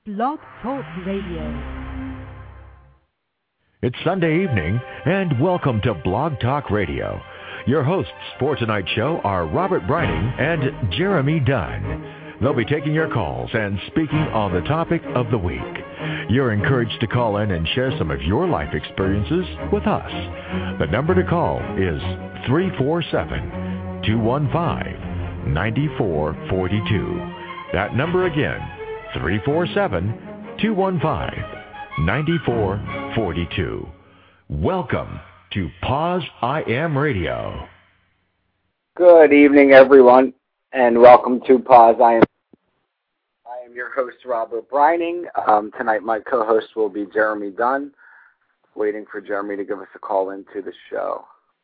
Blog Talk Radio. It's Sunday evening, and welcome to Blog Talk Radio. Your hosts for tonight's show are Robert Brining and Jeremy Dunn. They'll be taking your calls and speaking on the topic of the week. You're encouraged to call in and share some of your life experiences with us. The number to call is 347-215-9442. That number again, 347-215-9442. Welcome to Pause I Am Radio. Good evening, everyone, and welcome to Pause I Am. I am your host, Robert Brining. Tonight, my co-host will be Jeremy Dunn. Waiting for Jeremy to give us a call into the show.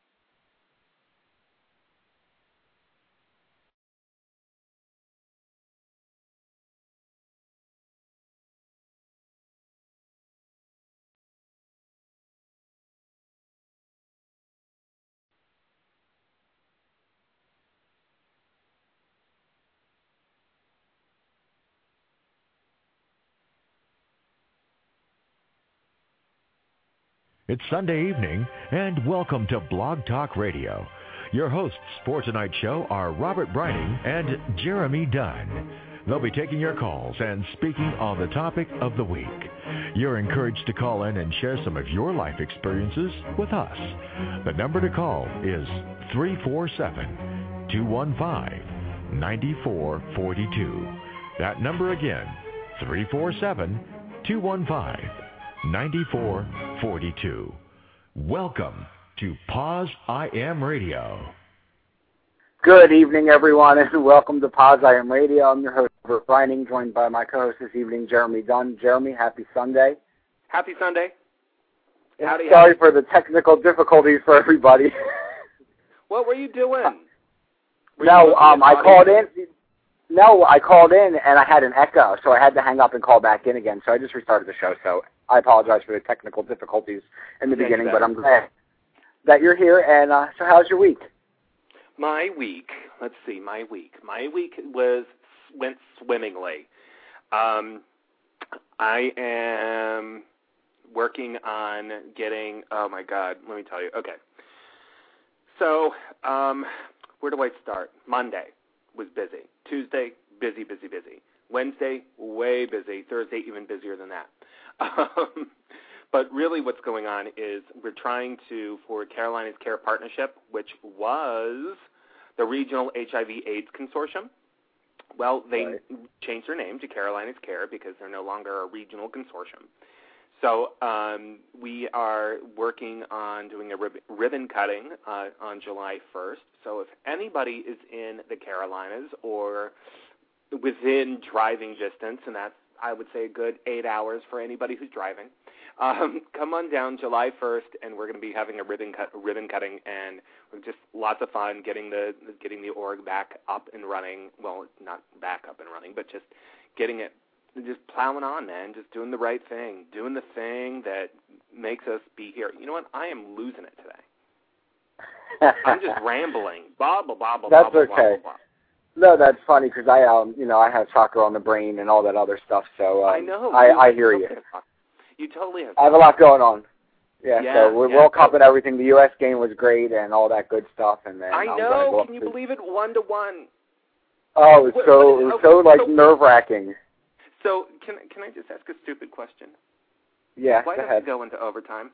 It's Sunday evening, and welcome to Blog Talk Radio. Your hosts for tonight's show are Robert Brining and Jeremy Dunn. They'll be taking your calls and speaking on the topic of the week. You're encouraged to call in and share some of your life experiences with us. The number to call is 347-215-9442. That number again, 347-215-9442. Welcome to Pause I Am Radio. Good evening, everyone, and welcome to Pause I Am Radio. I'm your host, Robert Brining, joined by my co-host this evening, Jeremy Dunn. Jeremy, happy Sunday. Happy Sunday. Sorry for the technical difficulties for everybody. What were you doing? I called in. No, I called in and I had an echo, so I had to hang up and call back in again. So I just restarted the show. So I apologize for the technical difficulties in the beginning, but I'm glad that you're here. And so how's your week? My week. Let's see. My week went swimmingly. I am working on getting. Oh my God! Let me tell you. Okay. So where do I start? Monday was busy. Tuesday, busy. Wednesday, way busy. Thursday, even busier than that. But really what's going on is we're trying to, for Carolina's Care Partnership, which was the Regional HIV/AIDS Consortium. Well, they changed their name to Carolina's Care because they're no longer a regional consortium. So we are working on doing a ribbon cutting on July 1st. So if anybody is in the Carolinas or within driving distance, and that's, I would say, a good 8 hours for anybody who's driving, come on down July 1st, and we're going to be having a ribbon cutting, and just lots of fun getting the org back up and running. Well, not back up and running, but just getting it. Just plowing on, man, just doing the right thing, doing the thing that makes us be here. You know what? I am losing it today. I'm just rambling. Blah, blah, blah, blah, That's blah, okay. blah, blah, blah. No, that's funny because I have soccer on the brain and all that other stuff. So I know. I hear you. You totally have. I have a lot going on. So we're World Cup and everything. The U.S. game was great and all that good stuff. And then I know. Can you believe it? 1-1. Oh, it was so nerve-wracking. So can I just ask a stupid question? Yeah, Why go does ahead. it go into overtime?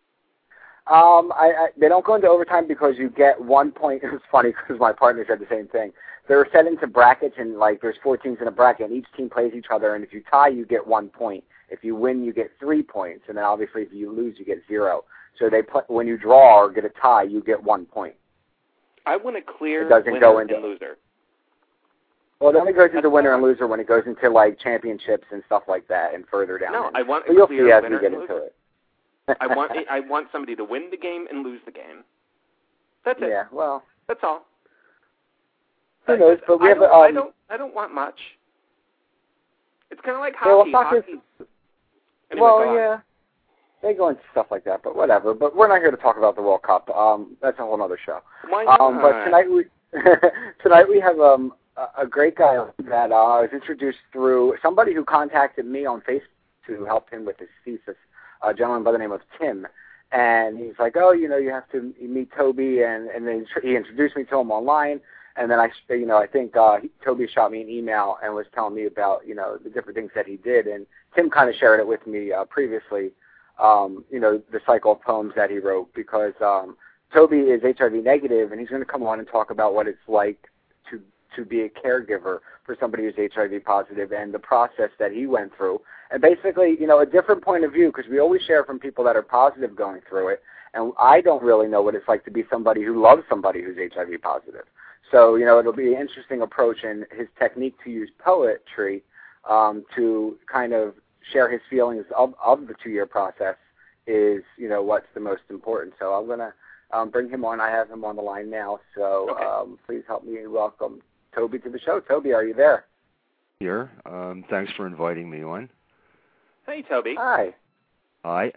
They don't go into overtime because you get 1 point. It was funny because my partner said the same thing. They were set into brackets, and there's 4 teams in a bracket, and each team plays each other. And if you tie, you get 1 point. If you win, you get 3 points, and then obviously if you lose, you get 0. So when you draw or get a tie, you get 1 point. I want to clear winner and loser. Well, it only goes into winner and loser when it goes into championships and stuff like that, and further down. No, I want you'll clear see as winner we get and into loser. it. I want somebody to win the game and lose the game. That's it. Yeah, well, that's all. Who knows? But I don't want much. It's kind of like hockey. Hockey. Anyway, yeah, they go into stuff like that, but whatever. But we're not here to talk about the World Cup. That's a whole other show. Why not? But tonight we have a great guy that I was introduced through somebody who contacted me on Facebook to help him with his thesis, a gentleman by the name of Tim. And he's like, oh, you have to meet Toby, and then he introduced me to him online. And then I think Toby shot me an email and was telling me about, the different things that he did. And Tim kind of shared it with me previously, the cycle of poems that he wrote, because Toby is HIV negative, and he's going to come on and talk about what it's like to be a caregiver for somebody who's HIV positive and the process that he went through. And basically, a different point of view, because we always share from people that are positive going through it. And I don't really know what it's like to be somebody who loves somebody who's HIV positive. So, it'll be an interesting approach, and his technique to use poetry to kind of share his feelings of the 2-year process is, what's the most important. So I'm going to bring him on. I have him on the line now. So okay. Please help me welcome Toby to the show. Toby, are you there? Here. Thanks for inviting me on. Hey, Toby. Hi. Hi.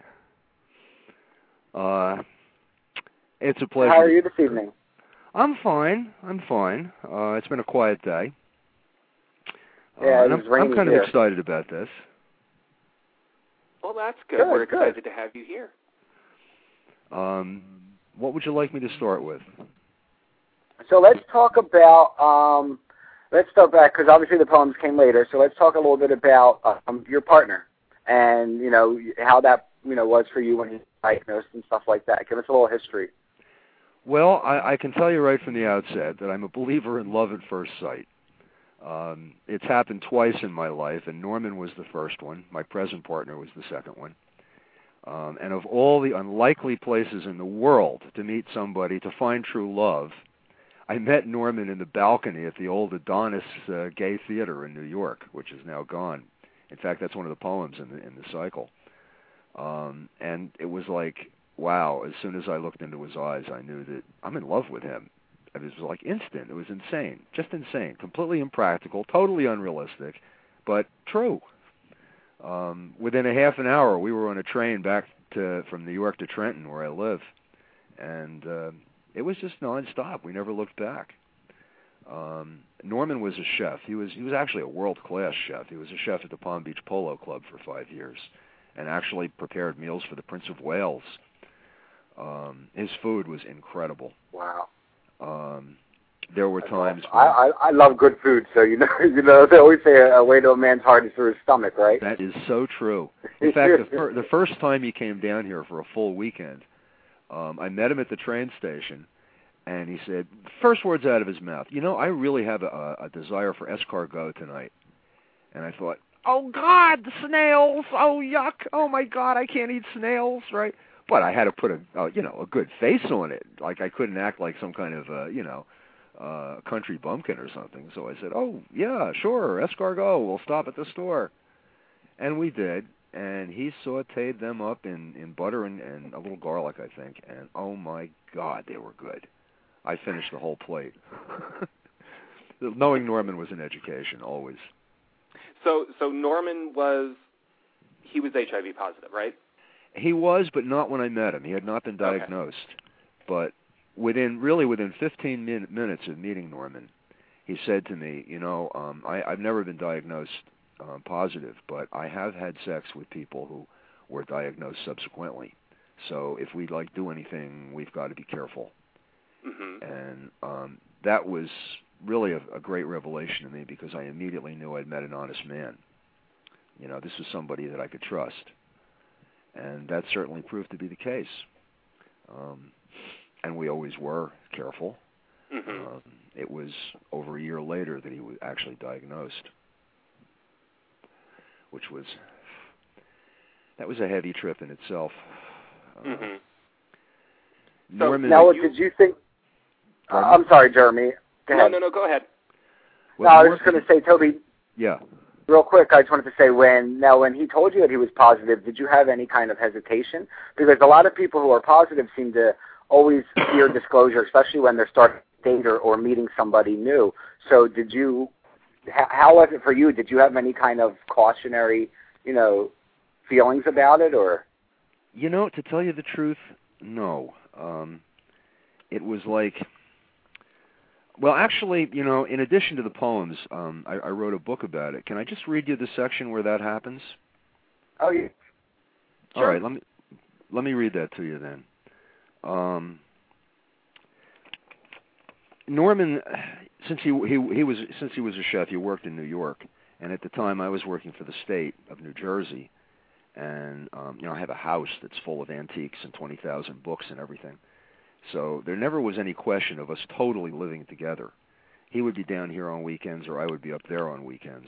It's a pleasure. How are you this evening? I'm fine. It's been a quiet day. Yeah, I'm kind of excited about this. Well, that's good. We're excited to have you here. What would you like me to start with? So let's talk about, let's start back, because obviously the poems came later, so let's talk a little bit about your partner and, how that, was for you when he was diagnosed and stuff like that. Give us a little history. Well, I can tell you right from the outset that I'm a believer in love at first sight. It's happened twice in my life, and Norman was the first one. My present partner was the second one. And of all the unlikely places in the world to meet somebody, to find true love, I met Norman in the balcony at the old Adonis Gay Theater in New York, which is now gone. In fact, that's one of the poems in the cycle. And it was like, wow, as soon as I looked into his eyes, I knew that I'm in love with him. It was like instant. It was insane, just insane, completely impractical, totally unrealistic, but true. Within a half an hour, we were on a train back from New York to Trenton, where I live, and it was just nonstop. We never looked back. Norman was a chef. He was actually a world-class chef. He was a chef at the Palm Beach Polo Club for 5 years, and actually prepared meals for the Prince of Wales. His food was incredible. Wow. There were times I love good food, so they always say a way to a man's heart is through his stomach, right? That is so true. In fact, the first time he came down here for a full weekend, I met him at the train station, and he said, first words out of his mouth, I really have a desire for escargot tonight. And I thought, oh, God, the snails, oh, yuck, oh, my God, I can't eat snails, right? But I had to put a good face on it. Like I couldn't act like some kind of, country bumpkin or something. So I said, oh, yeah, sure, escargot, we'll stop at the store. And we did, and he sauteed them up in butter and a little garlic, I think, and oh, my God, they were good. I finished the whole plate. Knowing Norman was an education, always. So Norman was HIV positive, right? He was, but not when I met him. He had not been diagnosed. Okay. But within 15 minutes of meeting Norman, he said to me, I've never been diagnosed positive, but I have had sex with people who were diagnosed subsequently. So if we do anything, we've got to be careful. Mm-hmm. And that was really a great revelation to me, because I immediately knew I'd met an honest man. This was somebody that I could trust. And that certainly proved to be the case. And we always were careful. Mm-hmm. It was over a year later that he was actually diagnosed, which was a heavy trip in itself. Mm-hmm. Norman, did you think... I'm sorry, Jeremy. Go ahead. No, go ahead. Well, I was just going to say, Toby... Yeah. Real quick, I just wanted to say, when he told you that he was positive, did you have any kind of hesitation? Because a lot of people who are positive seem to always fear disclosure, especially when they're starting a date or meeting somebody new. So how was it for you? Did you have any kind of cautionary, feelings about it, or? To tell you the truth, no. It was like, Well, actually, in addition to the poems, I wrote a book about it. Can I just read you the section where that happens? Oh, yeah. Sure. All right, let me read that to you then. Norman, since he was a chef, he worked in New York, and at the time I was working for the state of New Jersey, and I have a house that's full of antiques and 20,000 books and everything. So there never was any question of us totally living together. He would be down here on weekends, or I would be up there on weekends.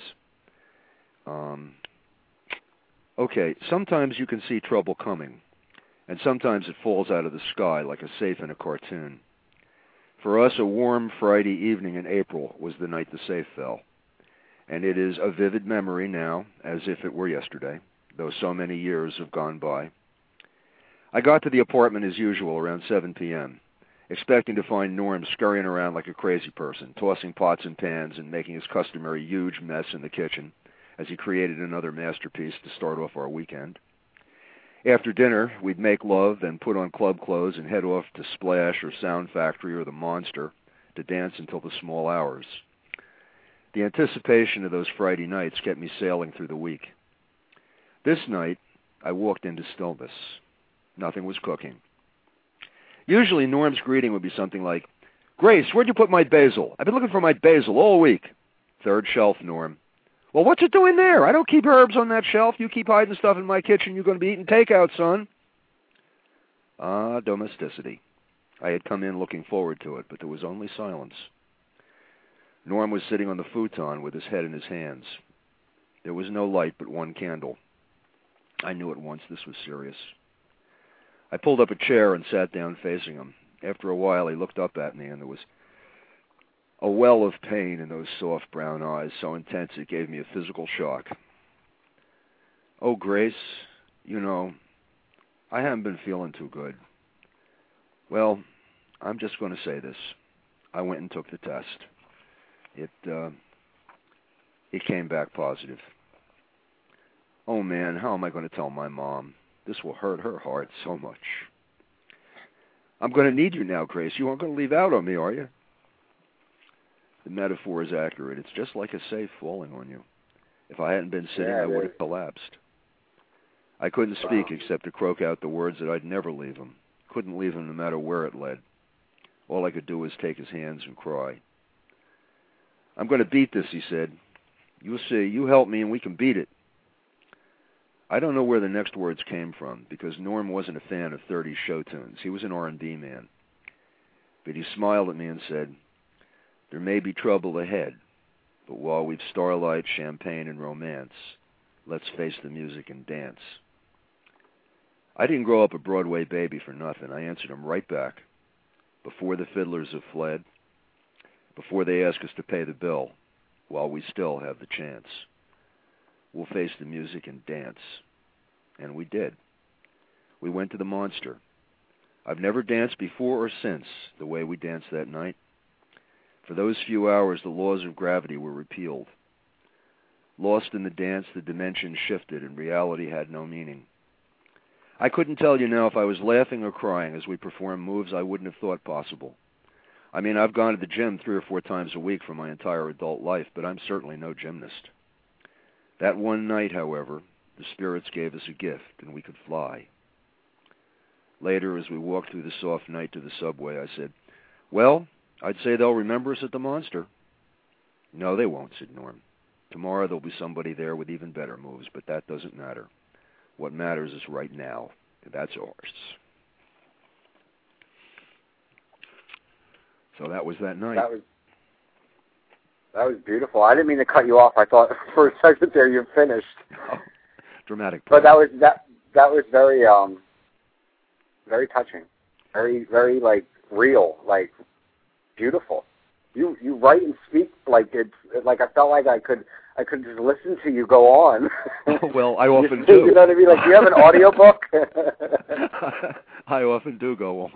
Okay, sometimes you can see trouble coming, and sometimes it falls out of the sky like a safe in a cartoon. For us, a warm Friday evening in April was the night the safe fell, and it is a vivid memory now, as if it were yesterday, though so many years have gone by. I got to the apartment as usual around 7 p.m., expecting to find Norm scurrying around like a crazy person, tossing pots and pans and making his customary huge mess in the kitchen as he created another masterpiece to start off our weekend. After dinner, we'd make love, then put on club clothes and head off to Splash or Sound Factory or the Monster to dance until the small hours. The anticipation of those Friday nights kept me sailing through the week. This night, I walked into stillness. Nothing was cooking. Usually, Norm's greeting would be something like, "Grace, where'd you put my basil? I've been looking for my basil all week." "Third shelf, Norm." "Well, what's it doing there? I don't keep herbs on that shelf. You keep hiding stuff in my kitchen. You're going to be eating takeout, son." Ah, domesticity. I had come in looking forward to it, but there was only silence. Norm was sitting on the futon with his head in his hands. There was no light but one candle. I knew at once this was serious. I pulled up a chair and sat down facing him. After a while, he looked up at me, and there was a well of pain in those soft brown eyes, so intense it gave me a physical shock. "Oh, Grace, I haven't been feeling too good." Well, I'm just going to say this. I went and took the test. It came back positive. Oh, man, how am I going to tell my mom? This will hurt her heart so much. "I'm going to need you now, Grace. You aren't going to leave out on me, are you?" The metaphor is accurate. It's just like a safe falling on you. If I hadn't been sitting, I would have collapsed. I couldn't speak except to croak out the words that I'd never leave him. Couldn't leave him no matter where it led. All I could do was take his hands and cry. "I'm going to beat this," he said. "You'll see. You help me and we can beat it." I don't know where the next words came from, because Norm wasn't a fan of 30s show tunes. He was an R&B man. But he smiled at me and said, "There may be trouble ahead, but while we've starlight, champagne, and romance, let's face the music and dance." I didn't grow up a Broadway baby for nothing. I answered him right back. Before the fiddlers have fled, before they ask us to pay the bill, while we still have the chance, we'll face the music and dance. And we did. We went to the Monster. I've never danced before or since the way we danced that night. For those few hours, the laws of gravity were repealed. Lost in the dance, the dimensions shifted, and reality had no meaning. I couldn't tell you now if I was laughing or crying as we performed moves I wouldn't have thought possible. I mean, I've gone to the gym 3 or 4 times a week for my entire adult life, but I'm certainly no gymnast. That one night, however, the spirits gave us a gift, and we could fly. Later, as we walked through the soft night to the subway, I said, "Well, I'd say they'll remember us at the Monster." "No, they won't," said Norm. "Tomorrow there'll be somebody there with even better moves, but that doesn't matter. What matters is right now, and that's ours." So that was that night. That was beautiful. I didn't mean to cut you off. I thought for a second there you're finished. Oh, dramatic. But that was very very touching, very like real, like beautiful. You write and speak like it's like I felt like I could just listen to you go on. Well, I often do. You know what I mean? Like, do you have an audiobook? I often do go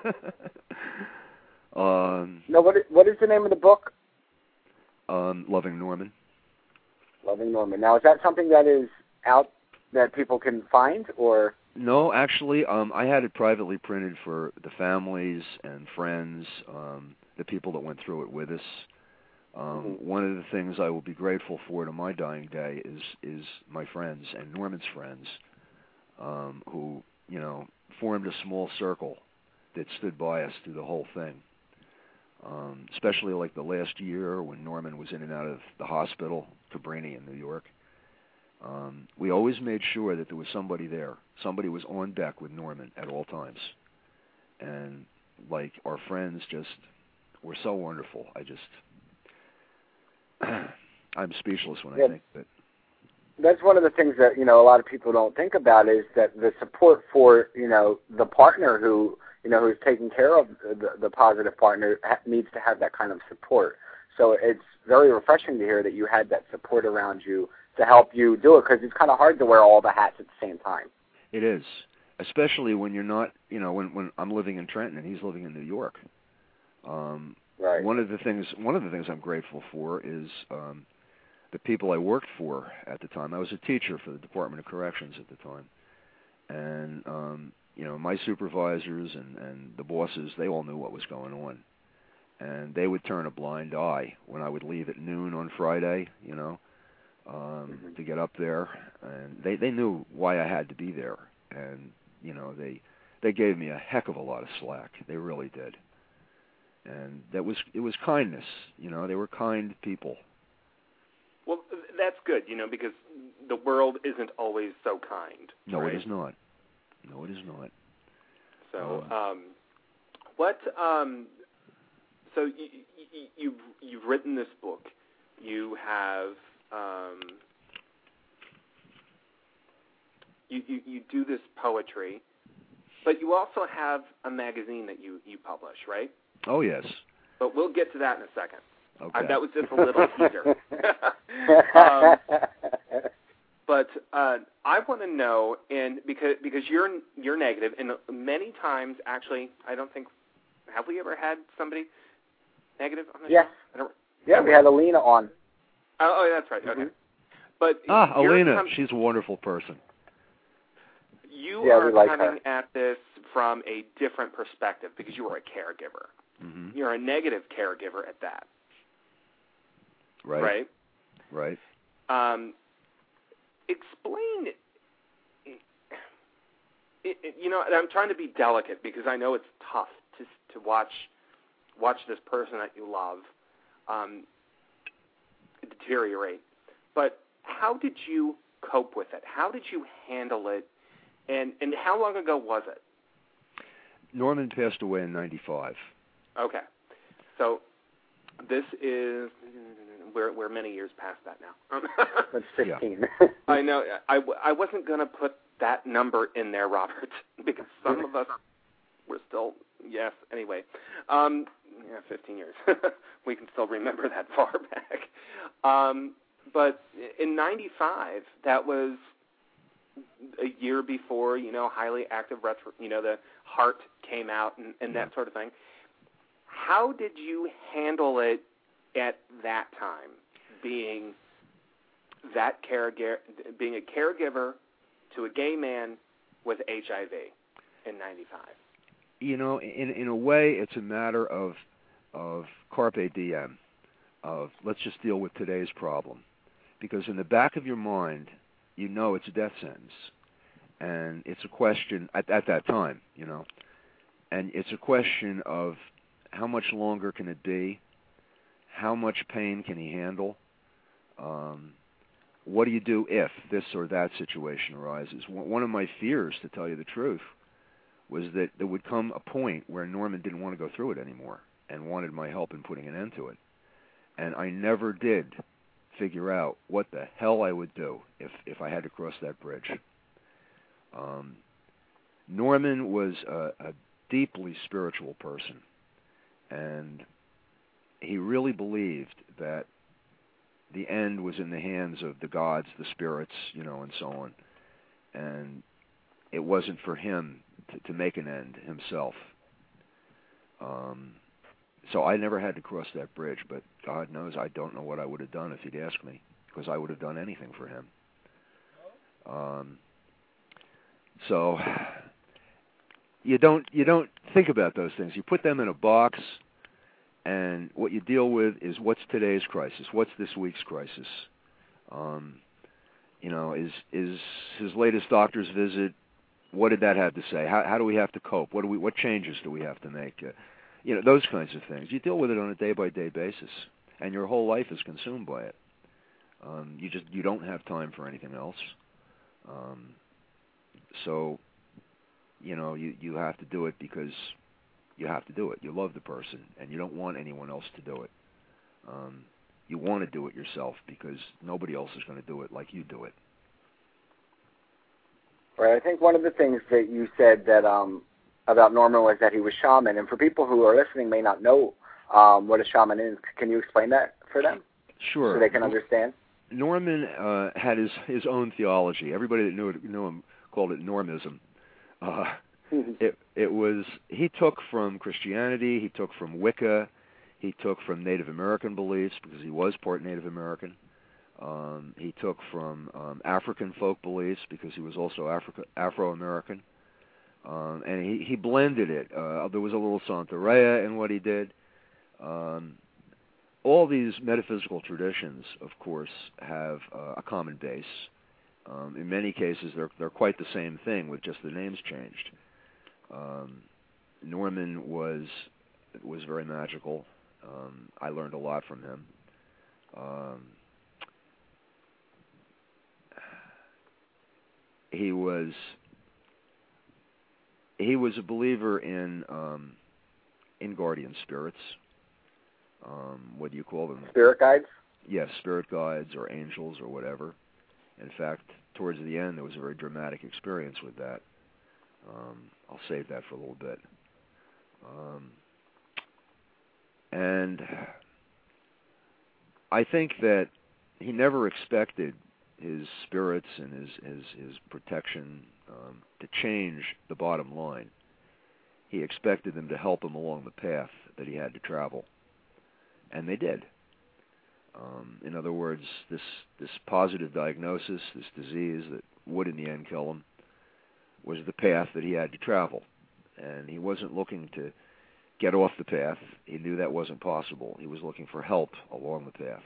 on. No, what is the name of the book? Loving Norman. Loving Norman. Now, is that something that is out that people can find, or? No, actually, I had it privately printed for the families and friends, the people that went through it with us. One of the things I will be grateful for to my dying day is my friends and Norman's friends, who, you know, formed a small circle that stood by us through the whole thing. Especially like the last year when Norman was in and out of the hospital, Cabrini in New York. We always made sure that there was somebody there. Somebody was on deck with Norman at all times. And, like, our friends just were so wonderful. I'm speechless when I think that. That's one of the things that, you know, a lot of people don't think about is that the support for, you know, the partner who, you know, who's taking care of the positive partner needs to have that kind of support. So it's very refreshing to hear that you had that support around you to help you do it, because it's kind of hard to wear all the hats at the same time. It is, especially when you're not, you know, when I'm living in Trenton and he's living in New York. Right. One of the things I'm grateful for is the people I worked for at the time. I was a teacher for the Department of Corrections at the time, and you know, my supervisors and the bosses, they all knew what was going on, and they would turn a blind eye when I would leave at noon on Friday, you know, to get up there, and they knew why I had to be there, and you know, they gave me a heck of a lot of slack. They really did. And it was kindness, you know. They were kind people. Well, that's good, you know, because the world isn't always so kind. No, right? It is not. No, it is not. So, so you've written this book. You have you do this poetry, but you also have a magazine that you publish, right? Oh, yes. But we'll get to that in a second. Okay. That was just a little teaser. But I want to know, and because you're negative, and many times, actually, I don't think, have we ever had somebody negative on the show? Yeah, we had Alina on. Oh, that's right. Okay. But Alina, she's a wonderful person. You are coming at this from a different perspective because you are a caregiver. Mm-hmm. You're a negative caregiver at that. Right. Explain. You know, I'm trying to be delicate because I know it's tough to watch this person that you love deteriorate. But how did you cope with it? How did you handle it? And how long ago was it? Norman passed away in 95. Okay. So this is, we're many years past that now. That's 15. Yeah. I know. I wasn't going to put that number in there, Robert, because some of us were still, yes, anyway. 15 years. We can still remember that far back. But in 95, that was a year before, you know, highly active you know, the Heart came out and that sort of thing. How did you handle it at that time, being a caregiver to a gay man with HIV in 95? You know, in a way, it's a matter of carpe diem, of let's just deal with today's problem. Because in the back of your mind, you know it's a death sentence. And it's a question, at that time, you know, and it's a question of how much longer can it be? How much pain can he handle? What do you do if this or that situation arises? One of my fears, to tell you the truth, was that there would come a point where Norman didn't want to go through it anymore and wanted my help in putting an end to it. And I never did figure out what the hell I would do if I had to cross that bridge. Norman was a deeply spiritual person, and he really believed that the end was in the hands of the gods, the spirits, you know, and so on. And it wasn't for him to make an end himself. So I never had to cross that bridge, but God knows I don't know what I would have done if he'd asked me, because I would have done anything for him. So you don't think about those things. You put them in a box, And what you deal with is what's today's crisis, what's this week's crisis. Is his latest doctor's visit, what did that have to say? How do we have to cope? What changes do we have to make? Those kinds of things. You deal with it on a day-by-day basis, and your whole life is consumed by it. You don't have time for anything else. So, you have to do it because you have to do it. You love the person, and you don't want anyone else to do it. You want to do it yourself because nobody else is going to do it like you do it. Right. I think one of the things that you said that about Norman was that he was shaman, and for people who are listening may not know what a shaman is, can you explain that for them? Sure. So they can understand. Norman had his own theology. Everybody that knew him called it Normism. It was, he took from Christianity, he took from Wicca, he took from Native American beliefs because he was part Native American. He took from African folk beliefs because he was also Afro-American. And he blended it. There was a little Santeria in what he did. All these metaphysical traditions, of course, have a common base. In many cases, they're quite the same thing, with just the names changed. Norman was very magical. I learned a lot from him. He was a believer in guardian spirits. What do you call them? Spirit guides? Yes, spirit guides or angels or whatever. In fact, towards the end, there was a very dramatic experience with that. I'll save that for a little bit. And I think that he never expected his spirits and his protection to change the bottom line. He expected them to help him along the path that he had to travel. And they did. In other words, this positive diagnosis, this disease that would in the end kill him, was the path that he had to travel. And he wasn't looking to get off the path. He knew that wasn't possible. He was looking for help along the path.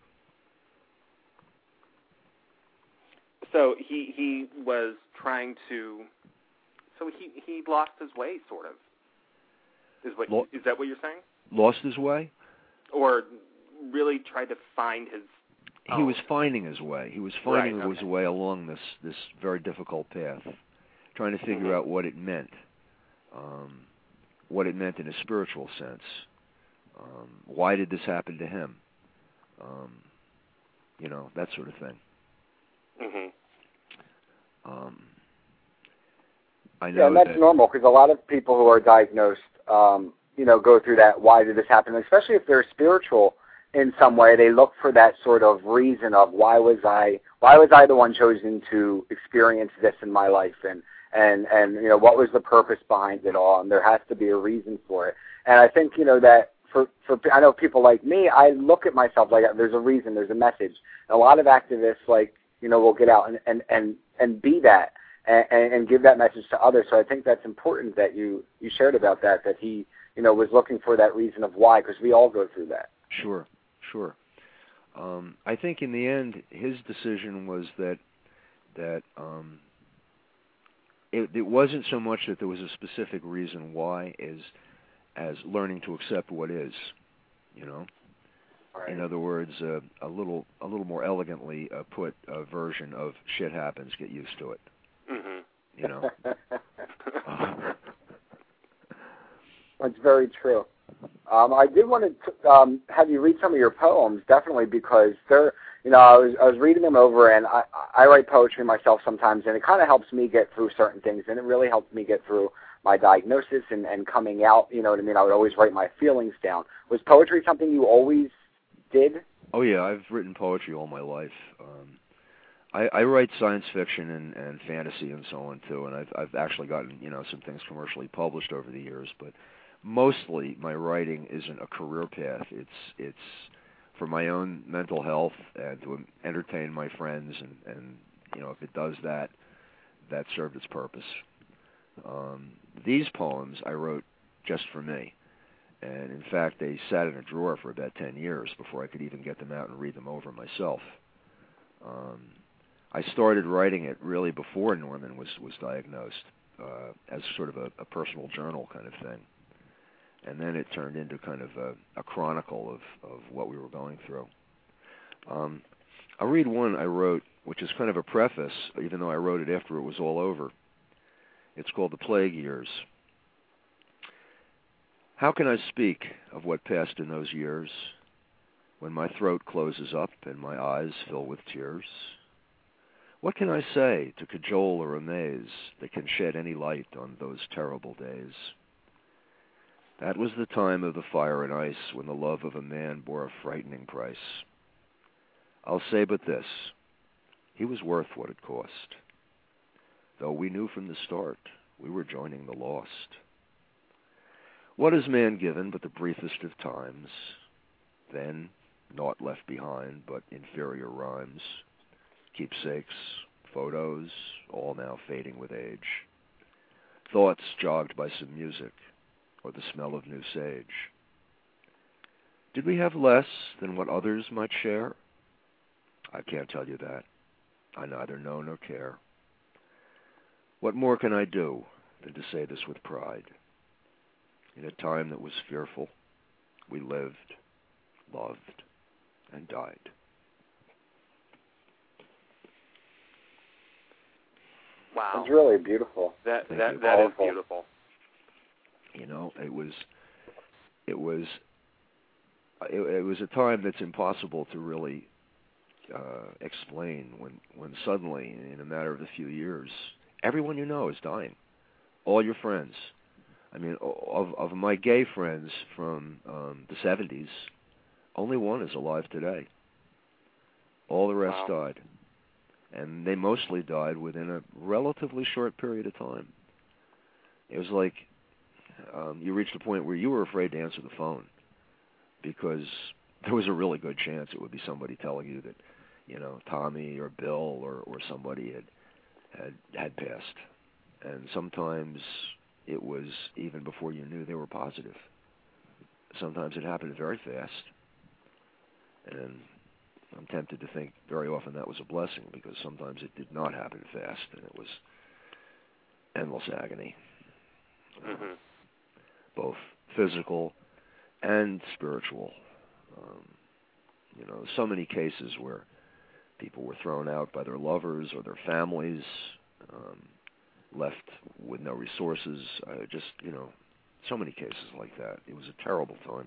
So he was trying to. So he lost his way, sort of. Is that what you're saying? Lost his way? Or really tried to find his. He was finding his way. He was finding his way along this very difficult path, trying to figure out what it meant in a spiritual sense. Why did this happen to him? That sort of thing. I know and that's normal because a lot of people who are diagnosed, go through that. Why did this happen? Especially if they're spiritual in some way, they look for that sort of reason of why was I the one chosen to experience this in my life, and what was the purpose behind it all? And there has to be a reason for it. And I think that for I know people like me, I look at myself like there's a reason, there's a message. And a lot of activists will get out and be that and give that message to others. So I think that's important that you shared about that he was looking for that reason of why, because we all go through that. Sure. I think in the end, his decision was that it wasn't so much that there was a specific reason why as learning to accept what is, Right. In other words, a little more elegantly put a version of shit happens, get used to it. That's very true. I did want to have you read some of your poems, definitely, because they're, I was reading them over, and I write poetry myself sometimes, and it kind of helps me get through certain things, and it really helped me get through my diagnosis and coming out, you know what I mean? I would always write my feelings down. Was poetry something you always did? Oh, yeah, I've written poetry all my life. I write science fiction and fantasy and so on, too, and I've actually gotten, some things commercially published over the years, but mostly my writing isn't a career path. It's for my own mental health and to entertain my friends, and if it does that served its purpose. These poems I wrote just for me, And in fact, they sat in a drawer for about 10 years before I could even get them out and read them over myself. I started writing it really before Norman was diagnosed, as sort of a personal journal kind of thing. And then it turned into kind of a chronicle of what we were going through. I'll read one I wrote, which is kind of a preface, even though I wrote it after it was all over. It's called The Plague Years. How can I speak of what passed in those years, when my throat closes up and my eyes fill with tears? What can I say to cajole or amaze that can shed any light on those terrible days? That was the time of the fire and ice, when the love of a man bore a frightening price. I'll say but this, he was worth what it cost, though we knew from the start we were joining the lost. What is man given but the briefest of times? Then naught left behind but inferior rhymes, keepsakes, photos, all now fading with age, thoughts jogged by some music, or the smell of new sage. Did we have less than what others might share? I can't tell you that. I neither know nor care. What more can I do than to say this with pride? In a time that was fearful, we lived, loved, and died. Wow. It's really beautiful. That is beautiful. You know, it was a time that's impossible to really explain when suddenly, in a matter of a few years, everyone you know is dying. All your friends. I mean, of my gay friends from the 70s, only one is alive today. All the rest died. And they mostly died within a relatively short period of time. It was like you reached a point where you were afraid to answer the phone because there was a really good chance it would be somebody telling you that, you know, Tommy or Bill or somebody had passed. And sometimes it was even before you knew they were positive. Sometimes it happened very fast. And I'm tempted to think very often that was a blessing because sometimes it did not happen fast and it was endless agony. Mm-hmm. Both physical and spiritual. You know, so many cases where people were thrown out by their lovers or their families, left with no resources. Just, you know, so many cases like that. It was a terrible time.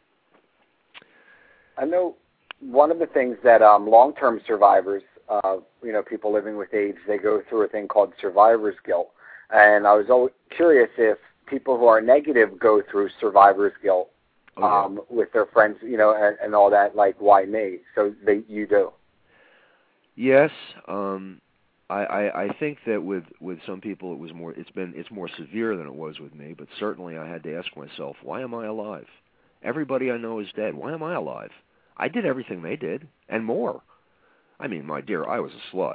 I know one of the things that long-term survivors, you know, people living with AIDS, they go through a thing called survivor's guilt. And I was always curious if people who are negative go through survivor's guilt with their friends, you know, and all that, like, why me? So you do. Yes, I think that with some people it's more severe than it was with me, but certainly I had to ask myself, why am I alive? Everybody I know is dead. Why am I alive? I did everything they did, and more. I mean, my dear, I was a slut.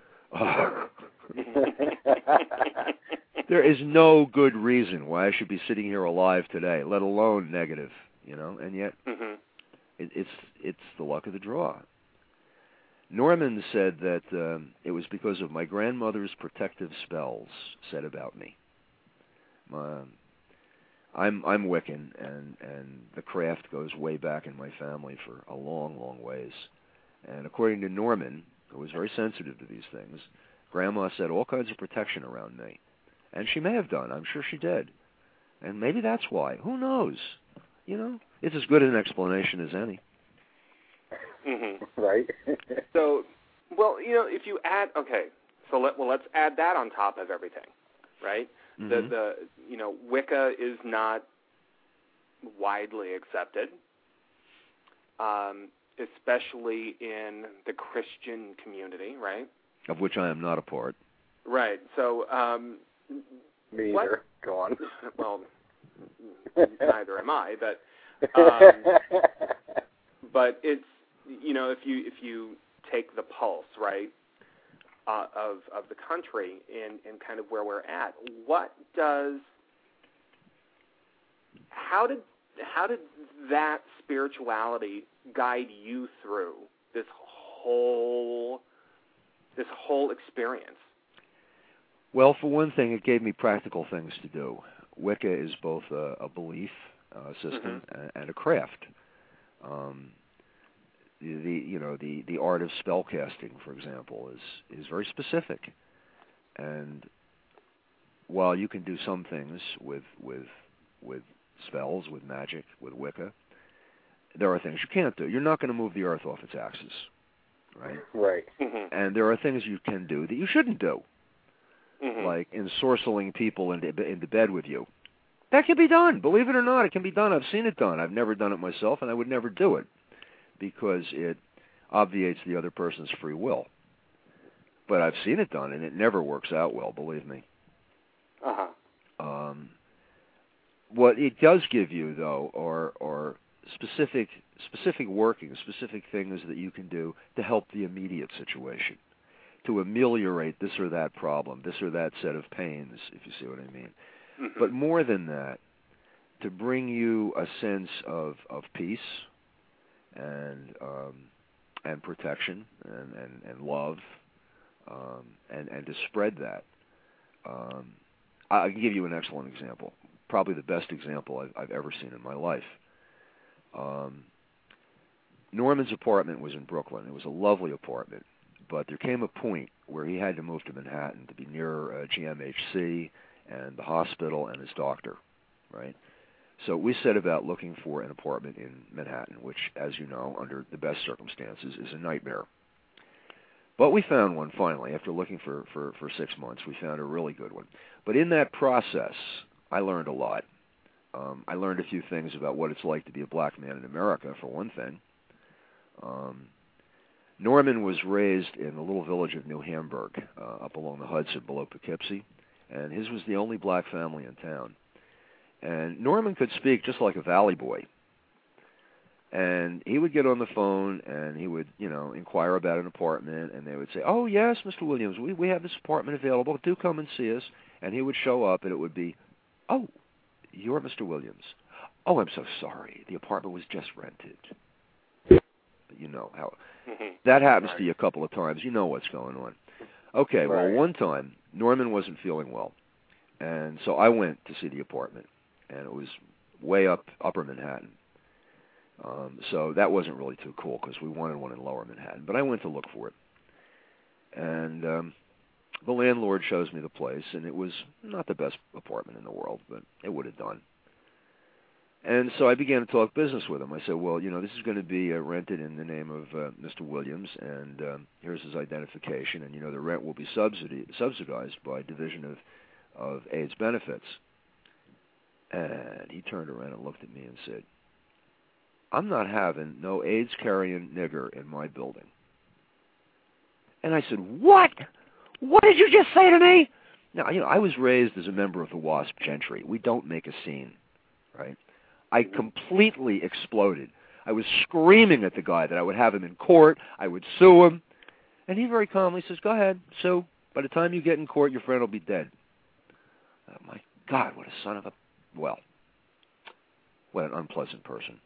There is no good reason why I should be sitting here alive today, let alone negative, you know, and yet it's the luck of the draw. Norman said that it was because of my grandmother's protective spells said about me. I'm Wiccan, and the craft goes way back in my family for a long, long ways. And according to Norman, who was very sensitive to these things, Grandma said all kinds of protection around me. And she may have done. I'm sure she did. And maybe that's why. Who knows? You know, it's as good an explanation as any. Mm-hmm. Right. So, well, you know, if you add, let's add that on top of everything, right? Mm-hmm. The you know, Wicca is not widely accepted, especially in the Christian community, right? Of which I am not a part. Right. So, me either. Go on. Well, neither am I, but but it's, you know, if you take the pulse, right, of the country and kind of where we're at, how did that spirituality guide you through this whole experience? Well, for one thing, it gave me practical things to do. Wicca is both a belief system and a craft. The art of spellcasting, for example, is very specific. And while you can do some things with spells, with magic, with Wicca, there are things you can't do. You're not going to move the earth off its axis, right? Right. And there are things you can do that you shouldn't do, like ensorceling people into bed with you. That can be done. Believe it or not, it can be done. I've seen it done. I've never done it myself, and I would never do it because it obviates the other person's free will. But I've seen it done, and it never works out well, believe me. What it does give you, though, are specific workings, specific things that you can do to help the immediate situation, to ameliorate this or that problem, this or that set of pains, if you see what I mean. But more than that, to bring you a sense of peace and protection and love, and to spread that. I can give you an excellent example, probably the best example I've ever seen in my life. Norman's apartment was in Brooklyn. It was a lovely apartment, but there came a point where he had to move to Manhattan to be near GMHC and the hospital and his doctor, right? So we set about looking for an apartment in Manhattan, which, as you know, under the best circumstances, is a nightmare. But we found one finally. After looking for 6 months, we found a really good one. But in that process, I learned a lot. I learned a few things about what it's like to be a black man in America, for one thing. Norman was raised in the little village of New Hamburg, up along the Hudson below Poughkeepsie, and his was the only black family in town. And Norman could speak just like a valley boy. And he would get on the phone and he would, inquire about an apartment, and they would say, "Oh, yes, Mr. Williams, we have this apartment available. Do come and see us." And he would show up, and it would be, "Oh, you're Mr. Williams. Oh, I'm so sorry. The apartment was just rented." You know how that happens to you a couple of times. You know what's going on. Okay, well, one time, Norman wasn't feeling well, and so I went to see the apartment, and it was way up Upper Manhattan. So that wasn't really too cool because we wanted one in Lower Manhattan. But I went to look for it. And the landlord shows me the place, and it was not the best apartment in the world, but it would have done. And so I began to talk business with him. I said, well, this is going to be rented in the name of Mr. Williams, and here's his identification, and, the rent will be subsidized by Division of AIDS Benefits. And he turned around and looked at me and said, "I'm not having no AIDS-carrying nigger in my building." And I said, "What? What did you just say to me?" Now, I was raised as a member of the WASP gentry. We don't make a scene, right? I completely exploded. I was screaming at the guy that I would have him in court, I would sue him. And he very calmly says, "Go ahead, sue. By the time you get in court, your friend will be dead." Oh, my God, what a son of a... Well, what an unpleasant person.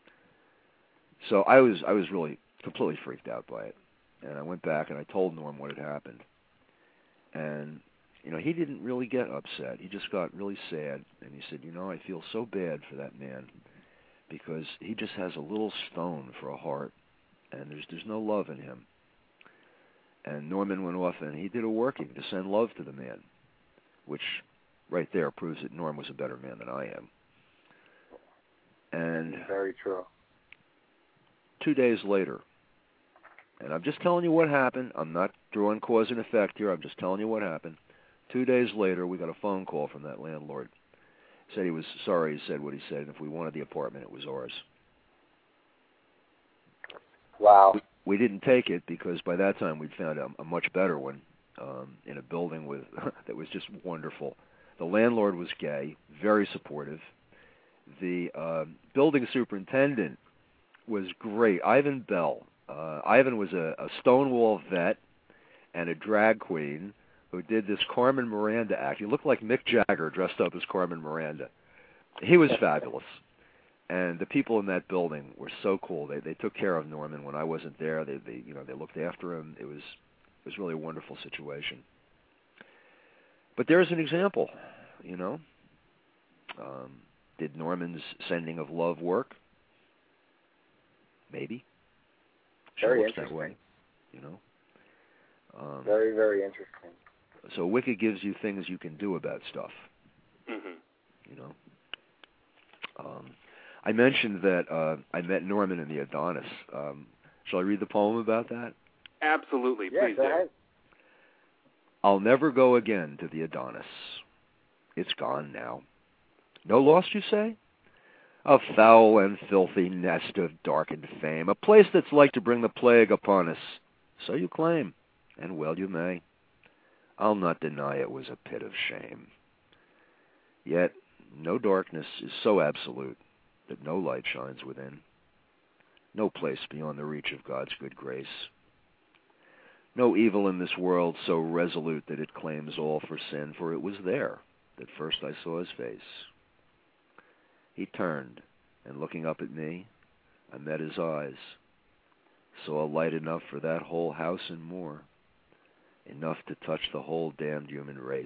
So I was really completely freaked out by it. And I went back and I told Norm what had happened. And, he didn't really get upset. He just got really sad. And he said, "I feel so bad for that man because he just has a little stone for a heart. And there's no love in him." And Norman went off and he did a working to send love to the man, which right there proves that Norm was a better man than I am. And very true. 2 days later, and I'm just telling you what happened. I'm not drawing cause and effect here. I'm just telling you what happened. 2 days later, we got a phone call from that landlord. He said he was sorry he said what he said, and if we wanted the apartment, it was ours. Wow. We didn't take it because by that time we'd found a much better one in a building with that was just wonderful. The landlord was gay, very supportive. The building superintendent was great. Ivan Bell. Ivan was a Stonewall vet and a drag queen who did this Carmen Miranda act. He looked like Mick Jagger dressed up as Carmen Miranda. He was fabulous. And the people in that building were so cool. They took care of Norman when I wasn't there. They looked after him. It was really a wonderful situation. But there's an example, Did Norman's sending of love work? Maybe. Very interesting. That way, very, very interesting. So Wicca gives you things you can do about stuff. Mm-hmm. I mentioned that I met Norman in the Adonis. Shall I read the poem about that? Absolutely, yeah, please go do. ahead. I'll never go again to the Adonis. It's gone now. No loss, you say? A foul and filthy nest of darkened fame, a place that's like to bring the plague upon us. So you claim, and well you may. I'll not deny it was a pit of shame. Yet no darkness is so absolute that no light shines within. No place beyond the reach of God's good grace. No evil in this world so resolute that it claims all for sin, for it was there that first I saw his face. He turned, and looking up at me, I met his eyes, saw light enough for that whole house and more, enough to touch the whole damned human race.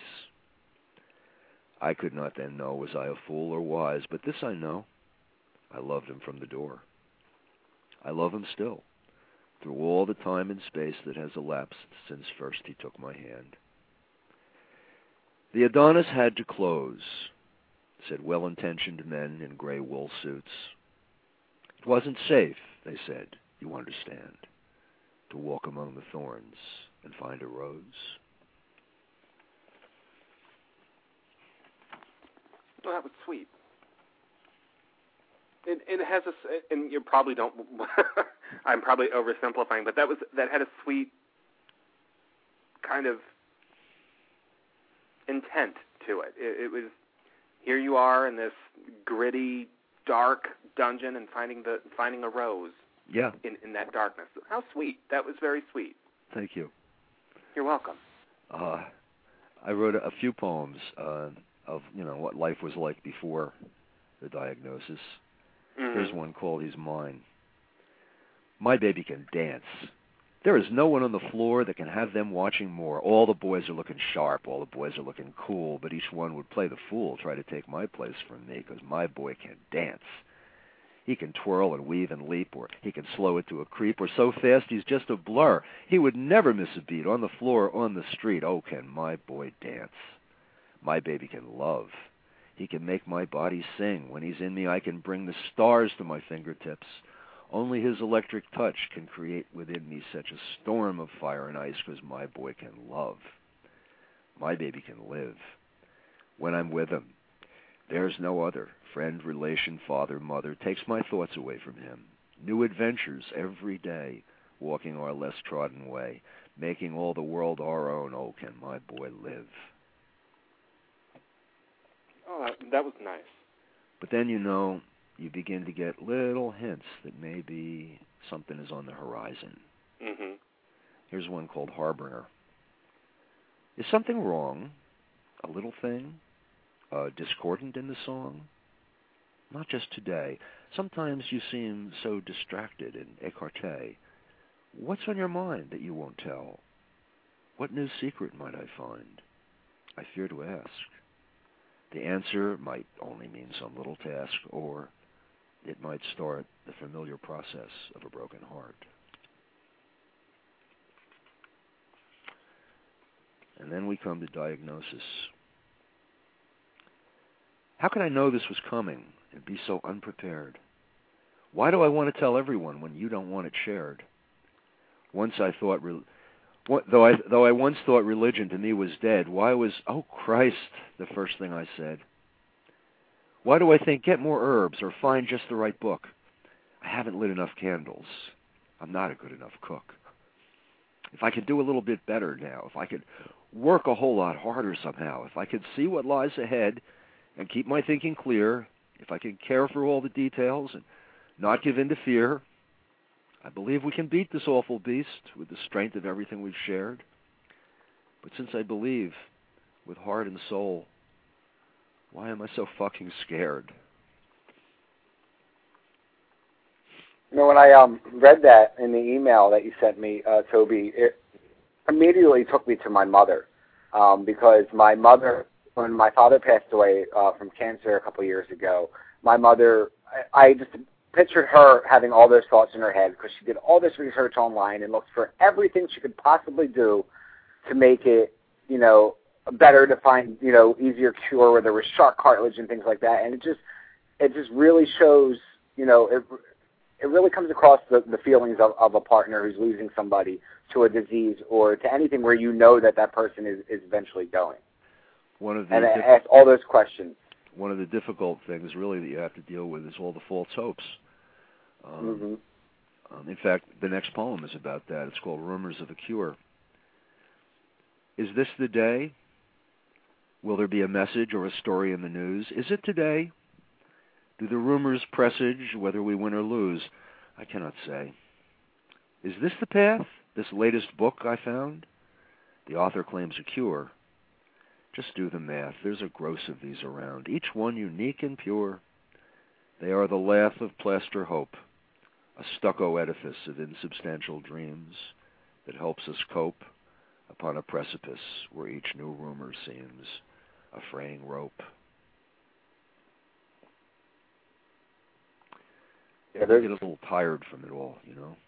I could not then know was I a fool or wise, but this I know, I loved him from the door. I love him still, through all the time and space that has elapsed since first he took my hand. The Adonis had to close, said well-intentioned men in gray wool suits. It wasn't safe, they said, you understand, to walk among the thorns and find a rose. Well, that was sweet. It has and you probably don't. I'm probably oversimplifying, but that had a sweet kind of intent to it. It was, here you are in this gritty, dark dungeon and finding a rose. Yeah. In that darkness. How sweet. That was very sweet. Thank you. You're welcome. I wrote a few poems of what life was like before the diagnosis. Mm-hmm. Here's one called He's Mine. My baby can dance. There is no one on the floor that can have them watching more. All the boys are looking sharp. All the boys are looking cool. But each one would play the fool, try to take my place from me, because my boy can dance. He can twirl and weave and leap, or he can slow it to a creep, or so fast he's just a blur. He would never miss a beat on the floor or on the street. Oh, can my boy dance? My baby can love. He can make my body sing. When he's in me, I can bring the stars to my fingertips. Only his electric touch can create within me such a storm of fire and ice, because my boy can love. My baby can live. When I'm with him, there's no other. Friend, relation, father, mother takes my thoughts away from him. New adventures every day, walking our less trodden way, making all the world our own. Oh, can my boy live? Oh, that was nice. But then, you begin to get little hints that maybe something is on the horizon. Mm-hmm. Here's one called Harbinger. Is something wrong? A little thing? Discordant in the song? Not just today. Sometimes you seem so distracted and écarté. What's on your mind that you won't tell? What new secret might I find? I fear to ask. The answer might only mean some little task, or it might start the familiar process of a broken heart. And then we come to diagnosis. How could I know this was coming and be so unprepared? Why do I want to tell everyone when you don't want it shared? Once I thought, though I once thought religion to me was dead, why was, oh Christ, the first thing I said? Why do I think get more herbs or find just the right book? I haven't lit enough candles. I'm not a good enough cook. If I could do a little bit better now, if I could work a whole lot harder somehow, if I could see what lies ahead and keep my thinking clear, if I could care for all the details and not give in to fear, I believe we can beat this awful beast with the strength of everything we've shared. But since I believe with heart and soul, why am I so fucking scared? When I read that in the email that you sent me, Toby, it immediately took me to my mother, because my mother, when my father passed away from cancer a couple of years ago, my mother, I just pictured her having all those thoughts in her head because she did all this research online and looked for everything she could possibly do to make it, better, to find, easier cure where there was shark cartilage and things like that. And it just really shows, it really comes across the feelings of a partner who's losing somebody to a disease or to anything where that person is eventually going. And ask all those questions. One of the difficult things really that you have to deal with is all the false hopes. In fact, the next poem is about that. It's called Rumors of a Cure. Is this the day? Will there be a message or a story in the news? Is it today? Do the rumors presage whether we win or lose? I cannot say. Is this the path? This latest book I found? The author claims a cure. Just do the math. There's a gross of these around, each one unique and pure. They are the lath of plaster hope, a stucco edifice of insubstantial dreams that helps us cope upon a precipice where each new rumor seems a fraying rope. Yeah, they get a little tired from it all,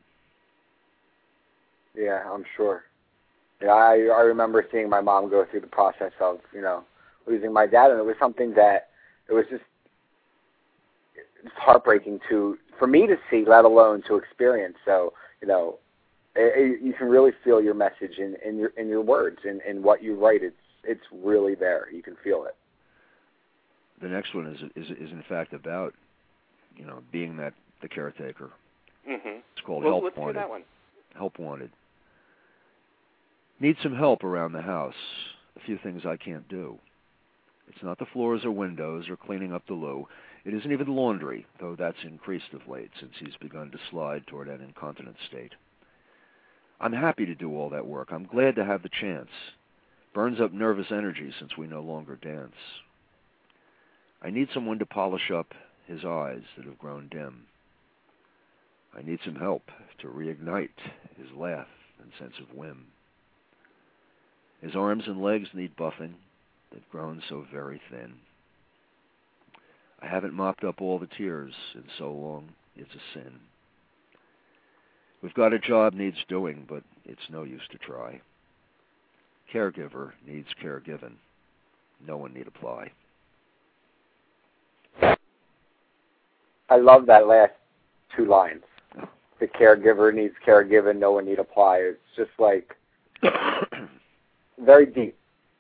Yeah, I'm sure. Yeah, I remember seeing my mom go through the process of, losing my dad, and it was something that it was just heartbreaking for me to see, let alone to experience. So, you can really feel your message in your words and what you write. It's really there. You can feel it. The next one is in fact about, being the caretaker. Mm-hmm. It's called Help Wanted. Let's hear that one. Help Wanted. Need some help around the house. A few things I can't do. It's not the floors or windows or cleaning up the loo. It isn't even laundry, though that's increased of late since he's begun to slide toward an incontinent state. I'm happy to do all that work. I'm glad to have the chance. Burns up nervous energy since we no longer dance. I need someone to polish up his eyes that have grown dim. I need some help to reignite his laugh and sense of whim. His arms and legs need buffing. They've grown so very thin. I haven't mopped up all the tears in so long, it's a sin. We've got a job needs doing, but it's no use to try. Caregiver needs caregiven. No one need apply. I love that last two lines. The caregiver needs caregiven, no one need apply. It's just like very deep.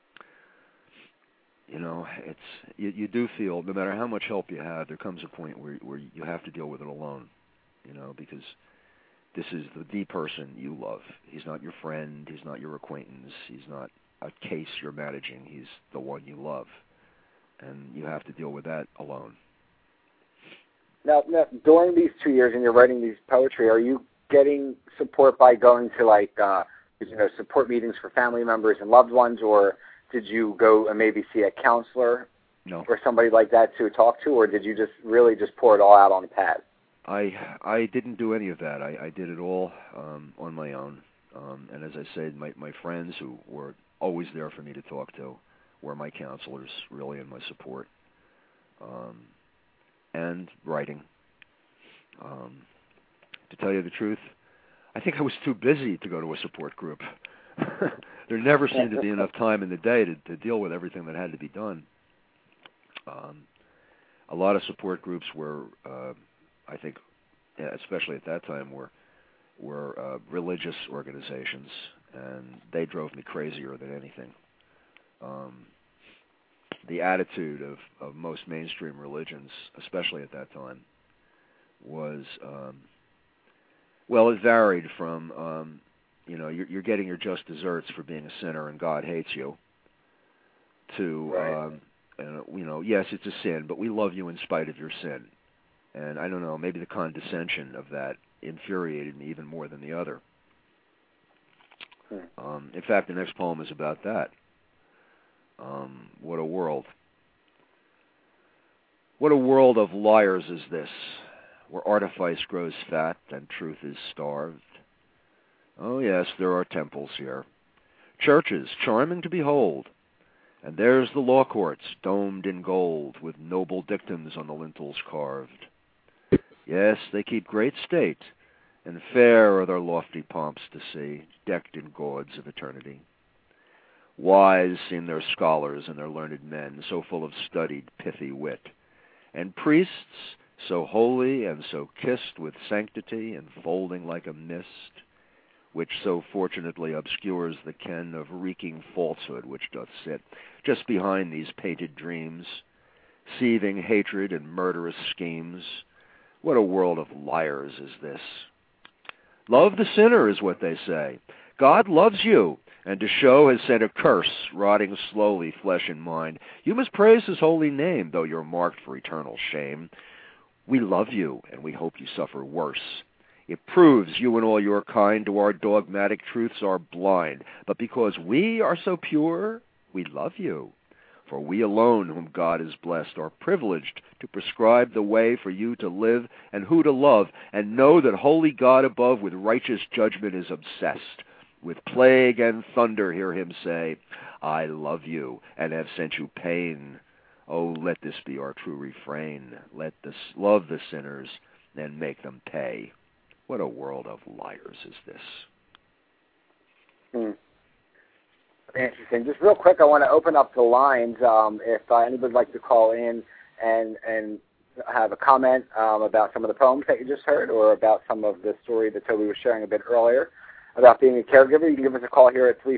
It's you do feel no matter how much help you have, there comes a point where you have to deal with it alone. Because this is the person you love. He's not your friend. He's not your acquaintance. He's not a case you're managing. He's the one you love, and you have to deal with that alone. Now, during these 2 years, and you're writing these poetry, are you getting support by going to support meetings for family members and loved ones, or did you go and maybe see a counselor or somebody like that to talk to, or did you just really pour it all out on the pad? I didn't do any of that. I did it all on my own. And as I said, my friends who were always there for me to talk to were my counselors, really, and my support. And writing. To tell you the truth, I think I was too busy to go to a support group. There never seemed to be enough time in the day to deal with everything that had to be done. A lot of support groups were, I think, especially at that time, were religious organizations, and they drove me crazier than anything. The attitude of most mainstream religions, especially at that time, was, it varied from, you're getting your just desserts for being a sinner and God hates you, to, right. Yes, it's a sin, but we love you in spite of your sin. And I don't know, maybe the condescension of that infuriated me even more than the other. In fact, the next poem is about that. What a world. What a world of liars is this. where artifice grows fat and truth is starved. Oh yes, there are temples here, churches charming to behold, and there's the law courts domed in gold, with noble dictums on the lintels carved. Yes, they keep great state, and fair are their lofty pomps to see, decked in gauds of eternity. Wise seem their scholars and their learned men, so full of studied, pithy wit, and priests so holy and so kissed with sanctity, and folding like a mist, which so fortunately obscures the ken of reeking falsehood which doth sit just behind these painted dreams, seething hatred and murderous schemes. What a world of liars is this! Love the sinner is what they say. God loves you, and to show has sent a curse, rotting slowly flesh and mind. You must praise his holy name, though you're marked for eternal shame. We love you, and we hope you suffer worse. It proves you and all your kind to our dogmatic truths are blind. But because we are so pure, we love you. For we alone, whom God has blessed, are privileged to prescribe the way for you to live and who to love, and know that holy God above with righteous judgment is obsessed. With plague and thunder hear him say, I love you, and have sent you pain. Oh, let this be our true refrain. Let us love the sinners and make them pay. What a world of liars is this? Interesting. Just real quick, I want to open up the lines. If anybody would like to call in and have a comment about some of the poems that you just heard, or about some of the story that Toby was sharing a bit earlier about being a caregiver, you can give us a call here at